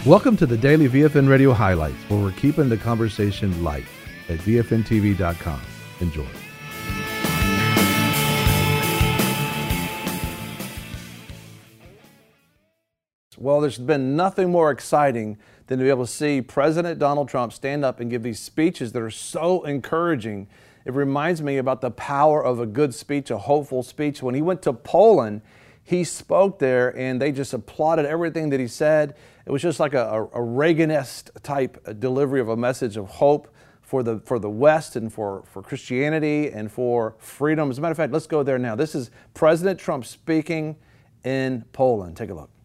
Welcome to the Daily VFN Radio Highlights, where we're keeping the conversation light at VFNTV.com. Enjoy. Well, there's been nothing more exciting than to be able to see President Donald Trump stand up and give these speeches that are so encouraging. It reminds me about the power of a good speech, a hopeful speech. When he went to Poland, he spoke there and they just applauded everything that he said. It was just like a Reaganist type delivery of a message of hope for the West and for Christianity and for freedom. As a matter of fact, let's go there now. This is President Trump speaking in Poland. Take a look.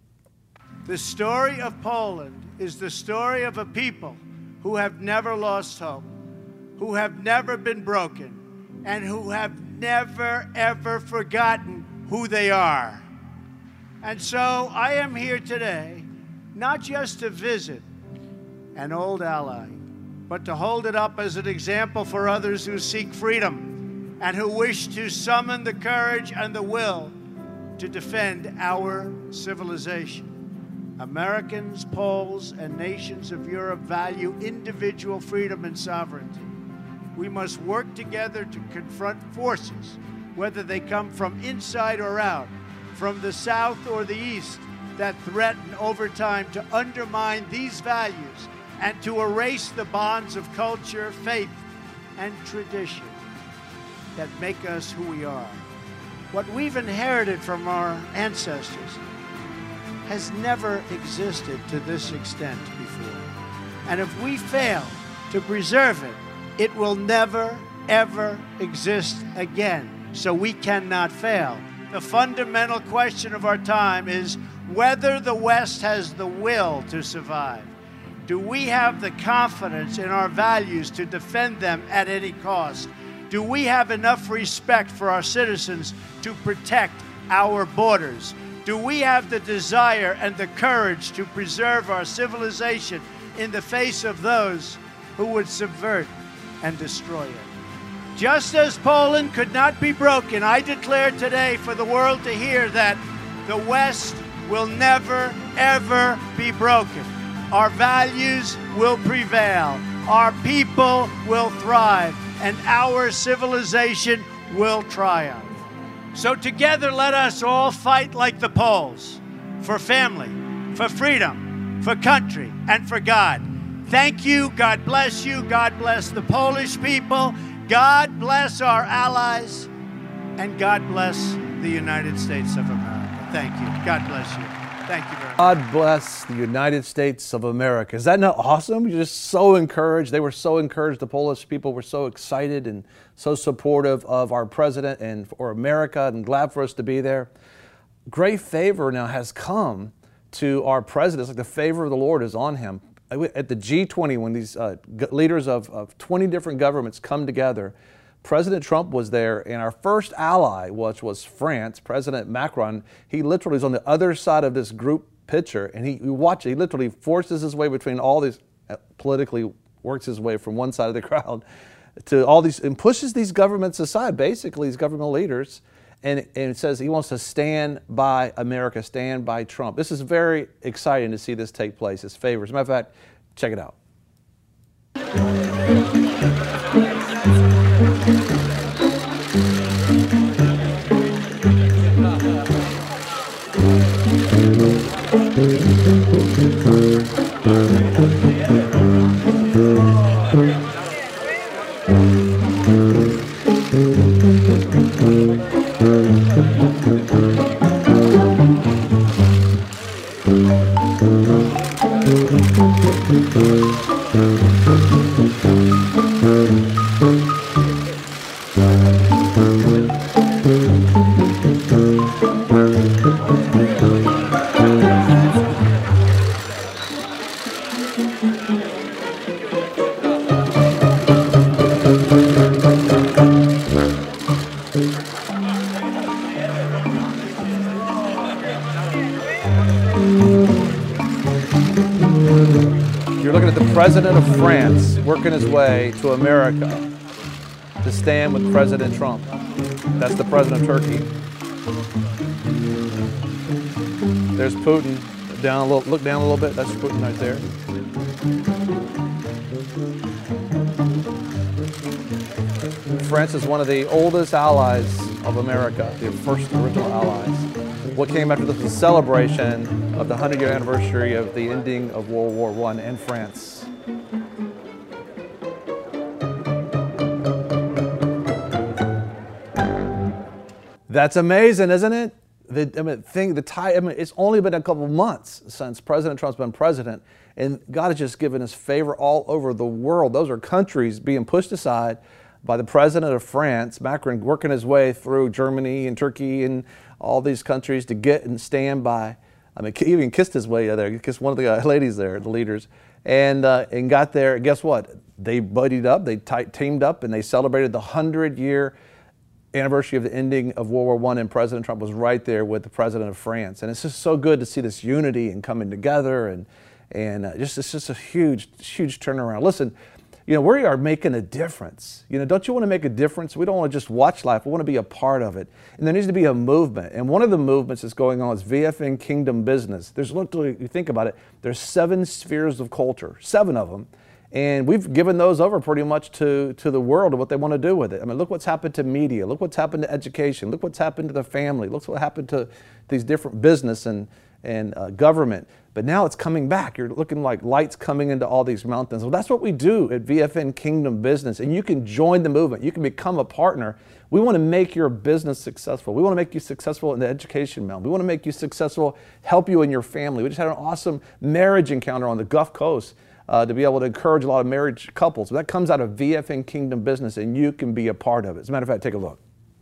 The story of Poland is the story of a people who have never lost hope, who have never been broken, and who have never, ever forgotten who they are. And so I am here today, not just to visit an old ally, but to hold it up as an example for others who seek freedom and who wish to summon the courage and the will to defend our civilization. Americans, Poles, and nations of Europe value individual freedom and sovereignty. We must work together to confront forces, whether they come from inside or out, from the South or the East, that threaten over time to undermine these values and to erase the bonds of culture, faith, and tradition that make us who we are. What we've inherited from our ancestors has never existed to this extent before. And if we fail to preserve it, it will never, ever exist again. So we cannot fail. The fundamental question of our time is whether the West has the will to survive. Do we have the confidence in our values to defend them at any cost? Do we have enough respect for our citizens to protect our borders? Do we have the desire and the courage to preserve our civilization in the face of those who would subvert and destroy it? Just as Poland could not be broken, I declare today for the world to hear that the West will never, ever be broken. Our values will prevail. Our people will thrive, and our civilization will triumph. So together, let us all fight like the Poles, for family, for freedom, for country, and for God. Thank you. God bless you. God bless the Polish people. God bless our allies. And God bless the United States of America. Thank you. God bless you. Thank you very much. God bless the United States of America. Is that not awesome? You're just so encouraged. They were so encouraged. The Polish people were so excited and so supportive of our president and for America, and glad for us to be there. Great favor now has come to our president. It's like the favor of the Lord is on him. At the G20, when these leaders of 20 different governments come together, President Trump was there, and our first ally, which was France, President Macron, he literally is on the other side of this group picture, and he literally forces his way between all these, politically works his way from one side of the crowd to all these, and pushes these governments aside, basically these government leaders, and says he wants to stand by America, stand by Trump. This is very exciting to see this take place. It's favors. As a matter of fact, check it out. You're looking at the president of France working his way to America to stand with President Trump. That's the president of Turkey. There's Putin, down a little. Look down a little bit. That's Putin right there. France is one of the oldest allies of America, the first original allies. What came after this was a celebration of the 100-year anniversary of the ending of World War I in France. That's amazing, isn't it? It's only been a couple of months since President Trump's been president, and God has just given us favor all over the world. Those are countries being pushed aside by the president of France, Macron, working his way through Germany and Turkey and all these countries to get and stand by. I mean, he even kissed his way there. He kissed one of the ladies there, the leaders, and got there. Guess what? They buddied up, they teamed up, and they celebrated the 100-year anniversary of the ending of World War I, and President Trump was right there with the president of France. And it's just so good to see this unity and coming together, and it's just a huge, huge turnaround. Listen, you know, we are making a difference. You know, don't you want to make a difference? We don't want to just watch life. We want to be a part of it. And there needs to be a movement. And one of the movements that's going on is VFN Kingdom Business. There's literally, you think about it, there's 7 spheres of culture, 7 of them. And we've given those over pretty much to the world and what they want to do with it. I mean, look what's happened to media. Look what's happened to education. Look what's happened to the family. Look what happened to these different business and government. But now it's coming back. You're looking like lights coming into all these mountains. Well, that's what we do at VFN Kingdom Business. And you can join the movement. You can become a partner. We want to make your business successful. We want to make you successful in the education realm. We want to make you successful, help you in your family. We just had an awesome marriage encounter on the Gulf Coast to be able to encourage a lot of marriage couples. That comes out of VFN Kingdom Business, and you can be a part of it. As a matter of fact, take a look.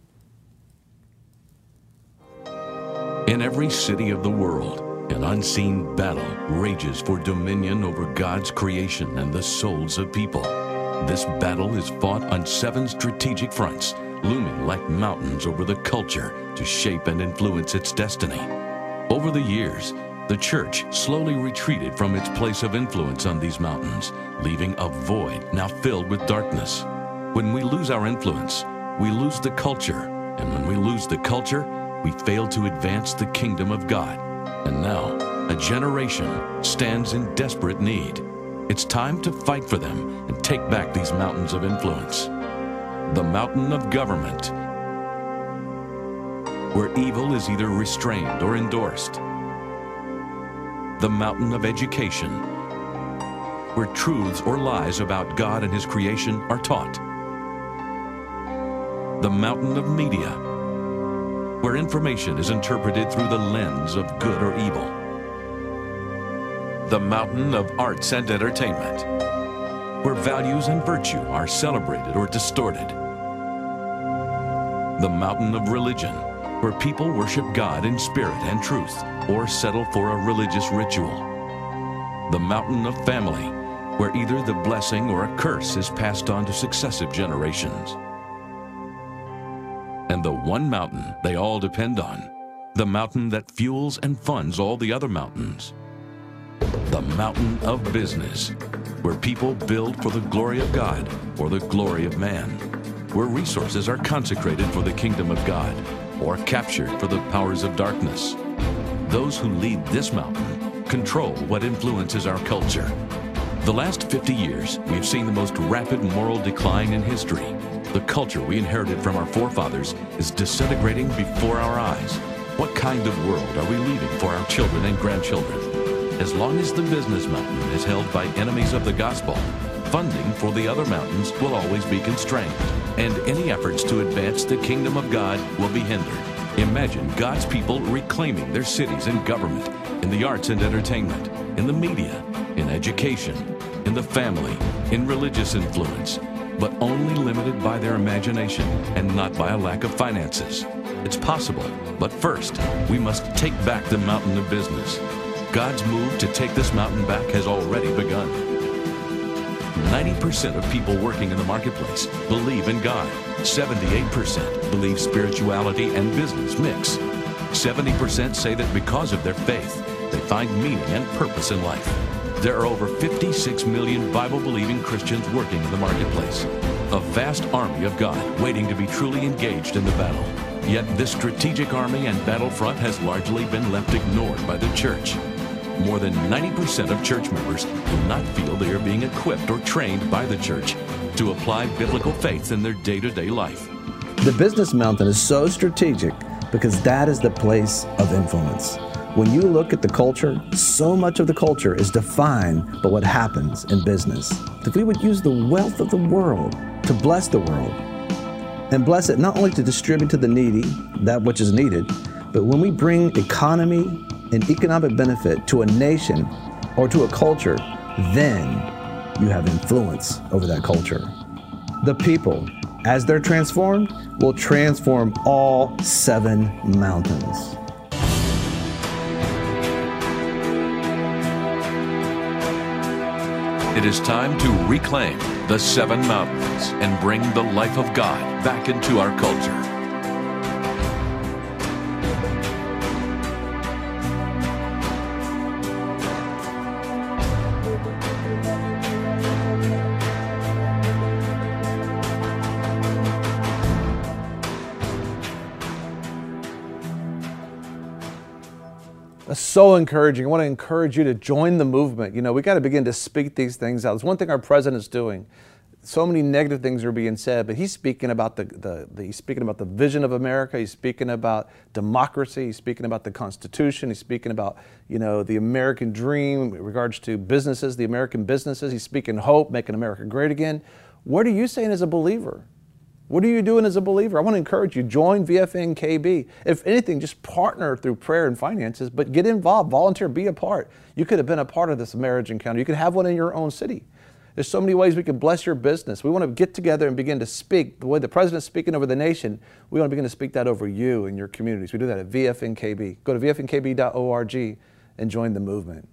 In every city of the world, an unseen battle rages for dominion over God's creation and the souls of people. This battle is fought on 7 strategic fronts, looming like mountains over the culture to shape and influence its destiny. Over the years, the church slowly retreated from its place of influence on these mountains, leaving a void now filled with darkness. When we lose our influence, we lose the culture, and when we lose the culture, we fail to advance the kingdom of God. And now, a generation stands in desperate need. It's time to fight for them and take back these mountains of influence. The mountain of government, where evil is either restrained or endorsed. The mountain of education, where truths or lies about God and His creation are taught. The mountain of media, where information is interpreted through the lens of good or evil. The mountain of arts and entertainment, where values and virtue are celebrated or distorted. The mountain of religion, where people worship God in spirit and truth, or settle for a religious ritual. The mountain of family, where either the blessing or a curse is passed on to successive generations. And the one mountain they all depend on, the mountain that fuels and funds all the other mountains. The mountain of business, where people build for the glory of God or the glory of man, where resources are consecrated for the kingdom of God or captured for the powers of darkness. Those who lead this mountain control what influences our culture. The last 50 years, we've seen the most rapid moral decline in history. The culture we inherited from our forefathers is disintegrating before our eyes. What kind of world are we leaving for our children and grandchildren? As long as the business mountain is held by enemies of the gospel, funding for the other mountains will always be constrained, and any efforts to advance the kingdom of God will be hindered. Imagine God's people reclaiming their cities and government, in the arts and entertainment, in the media, in education, in the family, in religious influence, but only limited by their imagination and not by a lack of finances. It's possible, but first, we must take back the mountain of business. God's move to take this mountain back has already begun. 90% of people working in the marketplace believe in God. 78% believe spirituality and business mix. 70% say that because of their faith, they find meaning and purpose in life. There are over 56 million Bible-believing Christians working in the marketplace. A vast army of God waiting to be truly engaged in the battle. Yet this strategic army and battlefront has largely been left ignored by the church. more than 90% of church members do not feel they are being equipped or trained by the church to apply biblical faith in their day-to-day life. The Business Mountain is so strategic because that is the place of influence. When you look at the culture, so much of the culture is defined by what happens in business. If we would use the wealth of the world to bless the world, and bless it not only to distribute to the needy, that which is needed, but when we bring economy and economic benefit to a nation or to a culture, then you have influence over that culture. The people, as they're transformed, will transform all 7 mountains. It is time to reclaim the 7 mountains and bring the life of God back into our culture. That's so encouraging. I want to encourage you to join the movement. You know, we got to begin to speak these things out. It's one thing our president's doing. So many negative things are being said, but he's speaking about he's speaking about the vision of America. He's speaking about democracy. He's speaking about the Constitution. He's speaking about, you know, the American dream in regards to businesses, the American businesses. He's speaking hope, making America great again. What are you saying as a believer? What are you doing as a believer? I want to encourage you, join VFN KB. If anything, just partner through prayer and finances, but get involved, volunteer, be a part. You could have been a part of this marriage encounter. You could have one in your own city. There's so many ways we can bless your business. We want to get together and begin to speak. The way the president's speaking over the nation, we want to begin to speak that over you and your communities. We do that at VFN KB. Go to vfnkb.org and join the movement.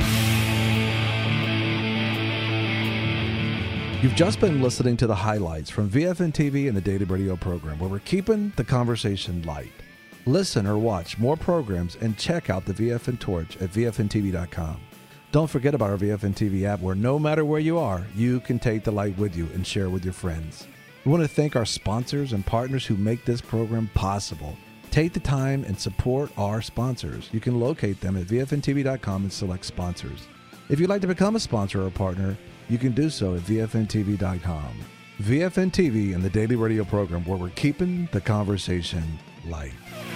You've just been listening to the highlights from VFN TV and the Daily Radio program, where we're keeping the conversation light. Listen or watch more programs and check out the VFN Torch at vfntv.com. Don't forget about our VFN TV app, where no matter where you are, you can take the light with you and share with your friends. We want to thank our sponsors and partners who make this program possible. Take the time and support our sponsors. You can locate them at vfntv.com and select sponsors. If you'd like to become a sponsor or a partner, you can do so at vfntv.com. VFN TV and the Daily Radio program, where we're keeping the conversation light.